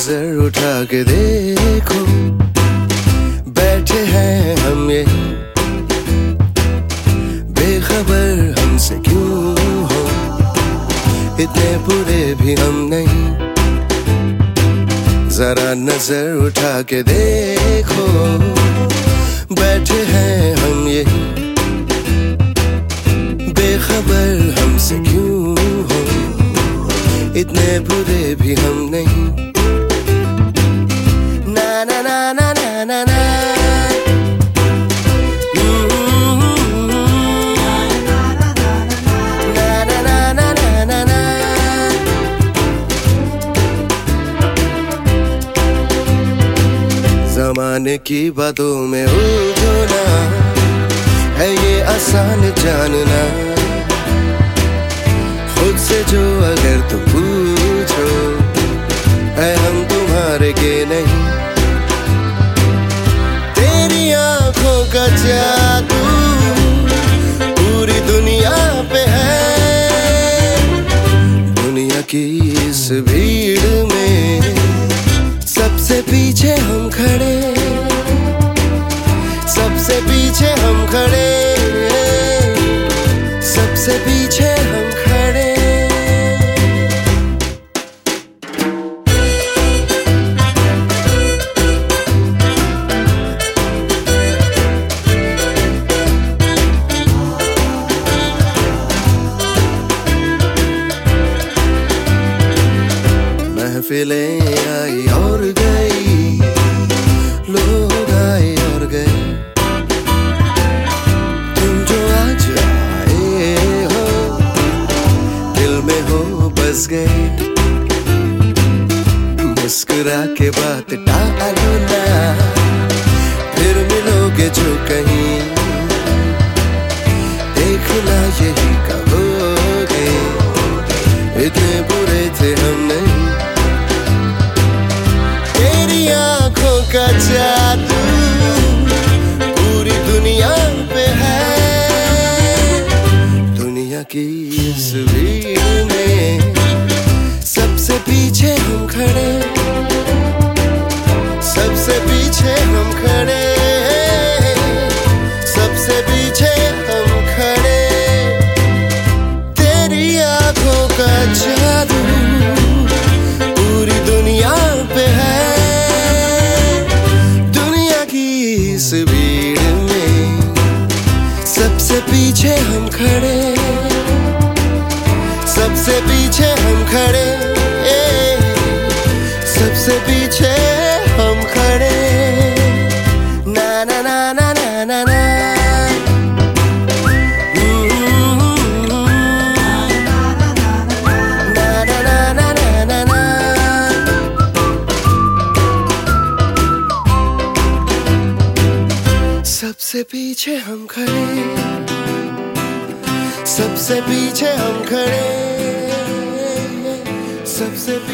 नजर उठा के देखो, बैठे हैं हम ये बेखबर हमसे क्यों हो, इतने बुरे भी हम नहीं। जरा नजर उठा के देखो, बैठे हैं हम ये बेखबर हमसे क्यों हो, इतने बुरे भी हम नहीं। ना ना ना ना ना ना ना ज़माने की बातों में उलझना है ये आसान जानना, खुद से जो अगर तुम पूछो है हम तुम्हारे के नहीं। तेरी आंखों का जादू पूरी दुनिया पे है, दुनिया की इस भीड़ में सबसे पीछे हम खड़े, सबसे पीछे हम खड़े, सबसे पीछे हम खड़े। महफिलें आई और गई, लोग आए और गए, तुम जो आज आए हो दिल में हो बस गए। मुस्कुरा के बात टालो ना, फिर मिलोगे जो कहीं, देखना यही कहोगे इतने बुरे थे हम नहीं। आंखों का जादू पूरी दुनिया पे है, दुनिया की इस भीड़ में सबसे पीछे हम खड़े, सबसे पीछे हम खड़े, सबसे पीछे हम खड़े। तेरी आंखों का जादू पूरी दुनिया पे है, इस भीड़ में सबसे पीछे हम खड़े, सबसे पीछे हम खड़े, सबसे पीछे हम खड़े। ना ना ना ना ना ना ना सबसे पीछे हम खड़े, सबसे पीछे हम खड़े, सबसे